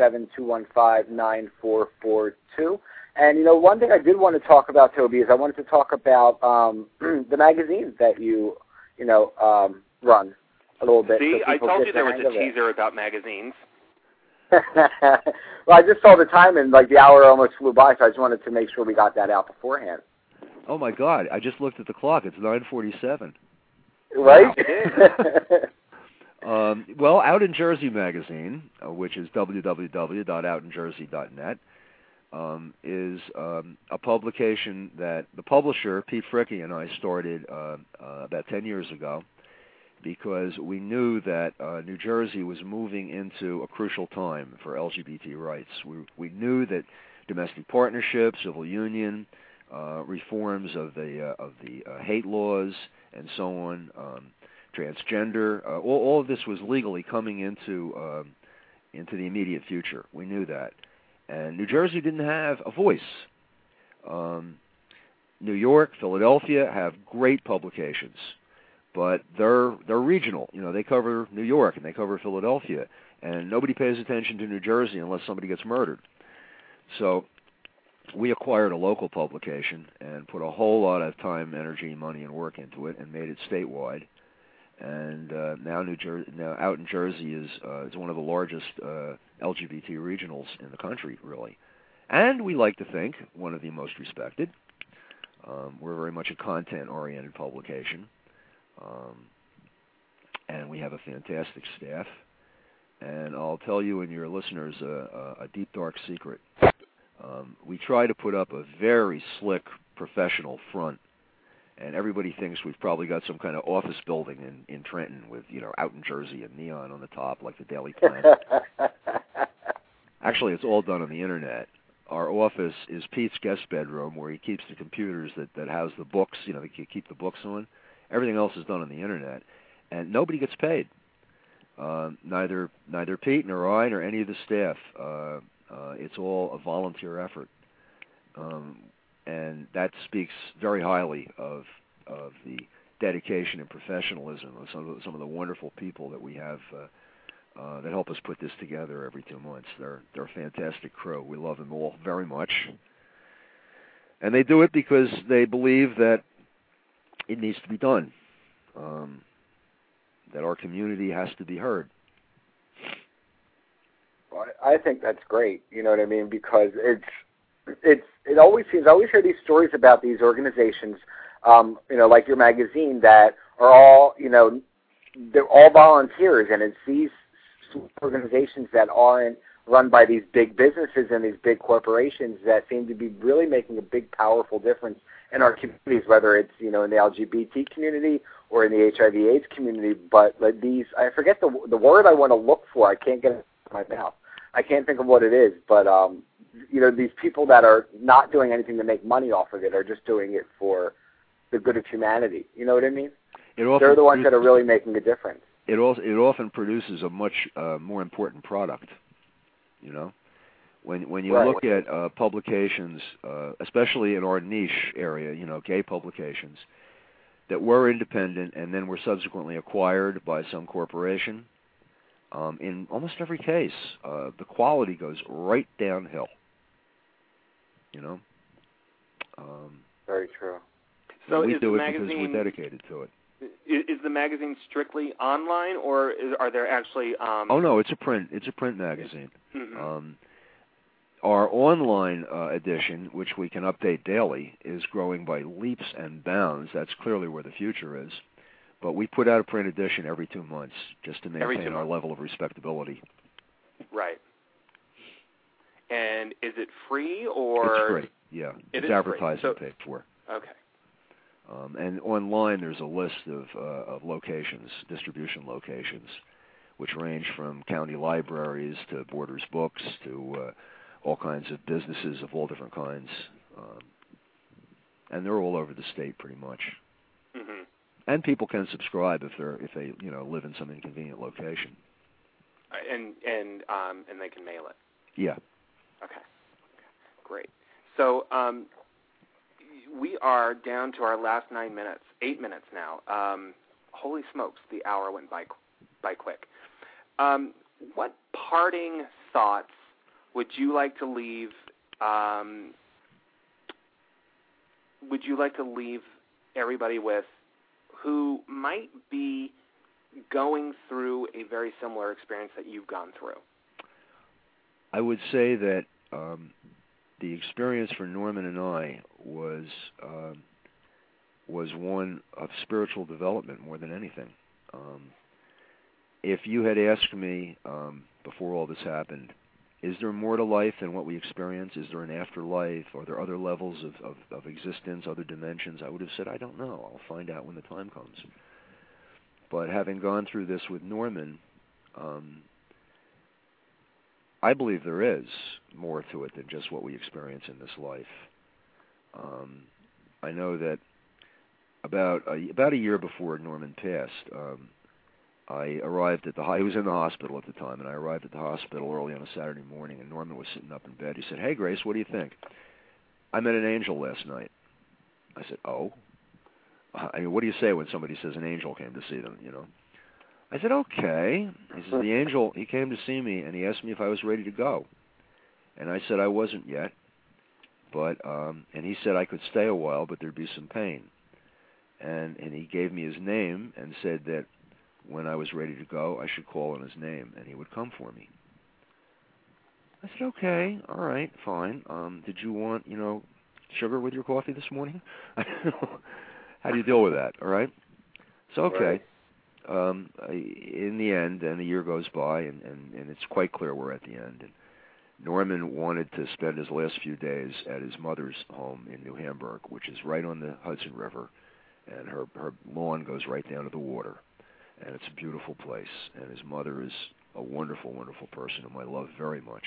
347-215-9442. And, one thing I did want to talk about, Toby, is I wanted to talk about the magazines that you run a little bit. See, so I told you there was a teaser about magazines. Well, I just saw the time, and the hour almost flew by, so I just wanted to make sure we got that out beforehand. Oh, my God. I just looked at the clock. It's 9:47. Right? Wow. Well, Out in Jersey magazine, which is www.outinjersey.net, is a publication that the publisher, Pete Fricke, and I started about 10 years ago, because we knew that New Jersey was moving into a crucial time for LGBT rights. We knew that domestic partnership, civil union, reforms of the hate laws, and so on, transgender, all of this was legally coming into the immediate future. We knew that. And New Jersey didn't have a voice. New York, Philadelphia have great publications, but they're regional. They cover New York and they cover Philadelphia, and nobody pays attention to New Jersey unless somebody gets murdered. So we acquired a local publication and put a whole lot of time, energy, money, and work into it, and made it statewide. And now Out in Jersey is one of the largest LGBT regionals in the country, really. And we like to think one of the most respected. We're very much a content-oriented publication. And we have a fantastic staff. And I'll tell you and your listeners a deep, dark secret. We try to put up a very slick, professional front. And everybody thinks we've probably got some kind of office building in Trenton with, Out in Jersey and neon on the top like the Daily Planet. Actually, it's all done on the Internet. Our office is Pete's guest bedroom, where he keeps the computers that house the books, that you keep the books on. Everything else is done on the Internet. And nobody gets paid. Neither Pete nor I nor any of the staff. It's all a volunteer effort. And that speaks very highly of the dedication and professionalism of some of the wonderful people that we have that help us put this together every 2 months. They're a fantastic crew. We love them all very much. And they do it because they believe that it needs to be done, that our community has to be heard. Well, I think that's great, you know what I mean, because it always seems, I always hear these stories about these organizations, like your magazine, that are all, they're all volunteers, and it's these organizations that aren't run by these big businesses and these big corporations that seem to be really making a big, powerful difference in our communities, whether it's, in the LGBT community or in the HIV/AIDS community, but like these, I forget the word I want to look for. I can't get it in my mouth. I can't think of what it is, but these people that are not doing anything to make money off of it are just doing it for the good of humanity. You know what I mean? They're the ones that are really making a difference. It often produces a much more important product. You know, when you look at publications, especially in our niche area, gay publications that were independent and then were subsequently acquired by some corporation, in almost every case, the quality goes right downhill. Very true. So we is do the it magazine, because we're dedicated to it. Is the magazine strictly online, or are there actually? Oh no, it's a print magazine. Mm-hmm. Our online edition, which we can update daily, is growing by leaps and bounds. That's clearly where the future is. But we put out a print edition every 2 months just to maintain our level of respectability. Right. And is it free or? It's free. Yeah, it's advertising paid for. Okay. And online, there's a list of locations, distribution locations, which range from county libraries to Borders Books to all kinds of businesses of all different kinds, and they're all over the state pretty much. Mm-hmm. And people can subscribe if they live in some inconvenient location. And they can mail it. Yeah. Okay. Great. So we are down to our last 8 minutes now. Holy smokes, the hour went by quick. What parting thoughts would you like to leave? Everybody with who might be going through a very similar experience that you've gone through? I would say that the experience for Norman and I was one of spiritual development more than anything. If you had asked me before all this happened, is there more to life than what we experience? Is there an afterlife? Are there other levels of existence, other dimensions? I would have said, I don't know. I'll find out when the time comes. But having gone through this with Norman, I believe there is more to it than just what we experience in this life. I know that about a year before Norman passed, I arrived at he was in the hospital at the time, and I arrived at the hospital early on a Saturday morning, and Norman was sitting up in bed. He said, "Hey, Grace, what do you think? I met an angel last night." I said, "Oh?" I mean, what do you say when somebody says an angel came to see them, I said, "Okay." He says, "The angel, he came to see me, and he asked me if I was ready to go." And I said I wasn't yet, but and he said I could stay a while, but there'd be some pain. And he gave me his name and said that when I was ready to go, I should call on his name, and he would come for me. I said, "Okay, all right, fine. Did you want, sugar with your coffee this morning?" How do you deal with that, all right? So, okay. In the end, and a year goes by, and it's quite clear we're at the end. And Norman wanted to spend his last few days at his mother's home in New Hamburg, which is right on the Hudson River, and her lawn goes right down to the water. And it's a beautiful place, and his mother is a wonderful, wonderful person whom I love very much.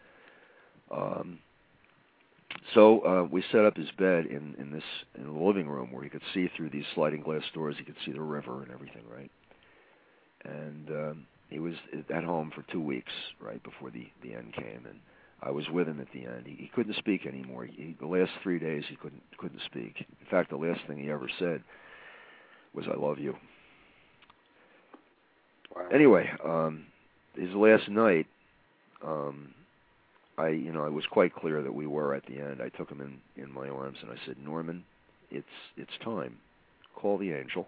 So we set up his bed in the living room where he could see through these sliding glass doors. He could see the river and everything, right? And he was at home for 2 weeks, right, before the end came, and I was with him at the end. He couldn't speak anymore. The last 3 days he couldn't speak. In fact, the last thing he ever said was, "I love you." Wow. Anyway, his last night, it was quite clear that we were at the end. I took him in my arms and I said, "Norman, it's time. Call the angel."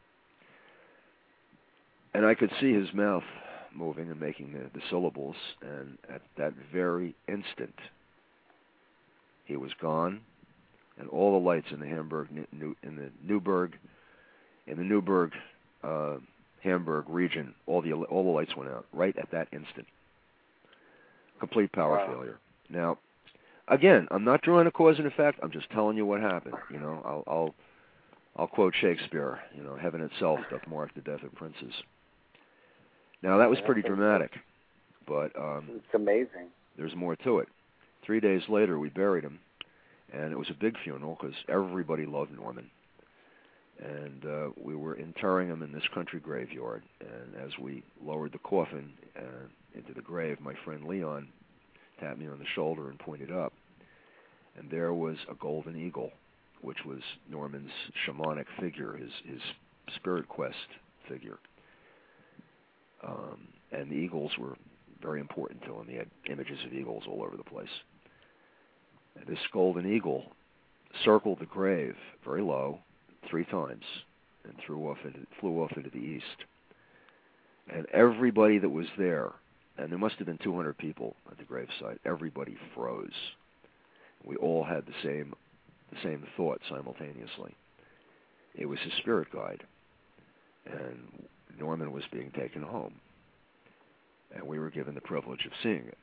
And I could see his mouth moving and making the syllables, and at that very instant, he was gone, and all the lights in the Newburgh, Hamburg region, all the lights went out right at that instant. Complete power failure. Now, again, I'm not drawing a cause and effect. I'm just telling you what happened. I'll I'll quote Shakespeare, heaven itself doth mark the death of princes. Now, that was pretty dramatic, but it's amazing. There's more to it. 3 days later, we buried him, and it was a big funeral because everybody loved Norman. And we were interring him in this country graveyard, and as we lowered the coffin into the grave, my friend Leon tapped me on the shoulder and pointed up, and there was a golden eagle, which was Norman's shamanic figure, his spirit quest figure. And the eagles were very important to him. He had images of eagles all over the place. And this golden eagle circled the grave very low 3 times and flew off into the east. And everybody that was there, and there must have been 200 people at the gravesite, everybody froze. We all had the same thought simultaneously. It was his spirit guide, and Norman was being taken home, and we were given the privilege of seeing it.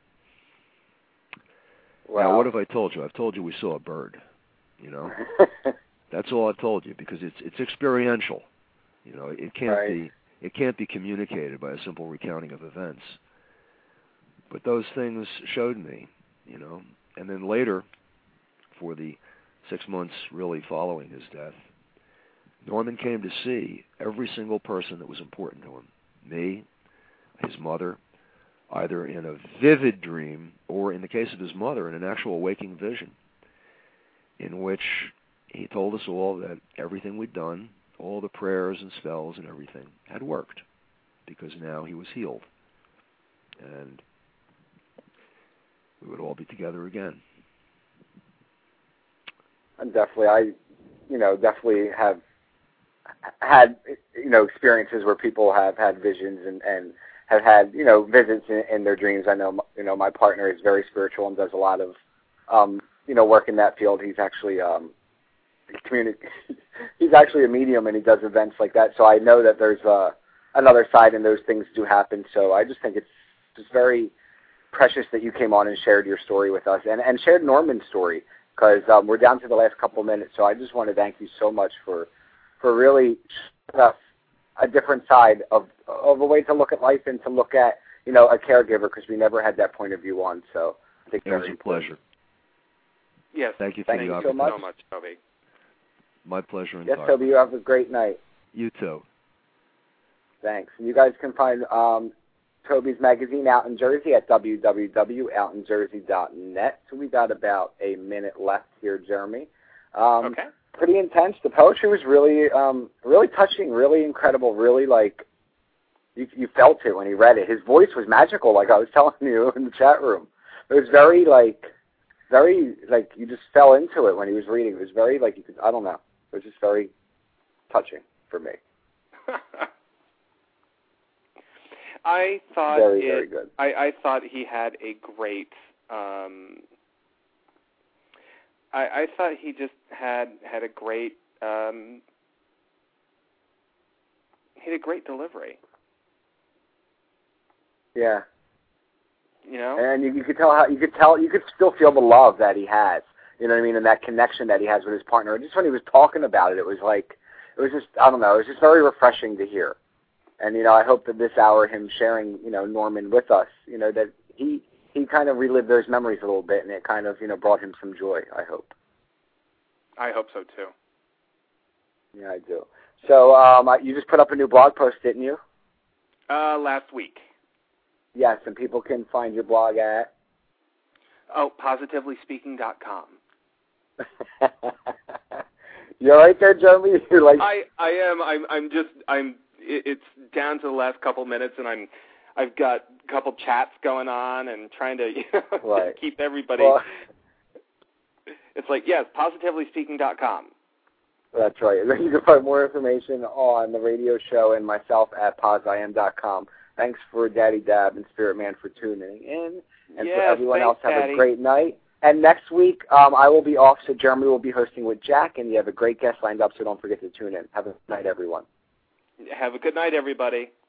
Wow. Now, what have I told you? I've told you we saw a bird, That's all I've told you, because it's experiential. It can't be communicated by a simple recounting of events. But those things showed me, And then later, for the 6 months really following his death, Norman came to see every single person that was important to him. Me, his mother, either in a vivid dream or, in the case of his mother, in an actual waking vision, in which he told us all that everything we'd done, all the prayers and spells and everything, had worked, because now he was healed. And we would all be together again. And definitely, I have had, experiences where people have had visions and have had, visits in their dreams. I know, my partner is very spiritual and does a lot of, work in that field. He's actually, he's actually a medium, and he does events like that. So I know that there's another side, and those things do happen. So I just think it's just very precious that you came on and shared your story with us, and shared Norman's story, because we're down to the last couple of minutes. So I just want to thank you so much for really showing us a different side of a way to look at life and to look at, a caregiver, because we never had that point of view on. So I think it was a pleasure. Yes. Thank you so much, Toby. My pleasure. Yes, Toby, you have a great night. You too. Thanks. And you guys can find Toby's magazine out in Jersey at www.outinjersey.net. So we got about a minute left here, Jeremy. Okay. Pretty intense. The poetry was really, really touching, really incredible, really you felt it when he read it. His voice was magical, like I was telling you in the chat room. It was very you just fell into it when he was reading. It was very you could, I don't know. It was just very touching for me. I thought very good. I thought he had a great. I thought he just had a great. He had a great delivery. Yeah. And you could you could still feel the love that he has. You know what I mean? And that connection that he has with his partner. Just when he was talking about it, it was just, I don't know, it was just very refreshing to hear. And, I hope that this hour, him sharing, Norman with us, that he kind of relived those memories a little bit, and it kind of, brought him some joy, I hope. I hope so, too. Yeah, I do. So you just put up a new blog post, didn't you? Last week. Yes, and people can find your blog at? PositivelySpeaking.com. You're right there, Jeremy? You're like... I am. It's down to the last couple minutes, and I've got a couple chats going on and trying to right. keep everybody. Well, it's yes, PositivelySpeaking.com. That's right. And then you can find more information on the radio show and myself at PosIam.com. Thanks for Daddy Dab and Spirit Man for tuning in, and for everyone else, have Daddy. A great night. And next week, I will be off, so Jeremy will be hosting with Jack, and you have a great guest lined up, so don't forget to tune in. Have a good night, everyone. Have a good night, everybody.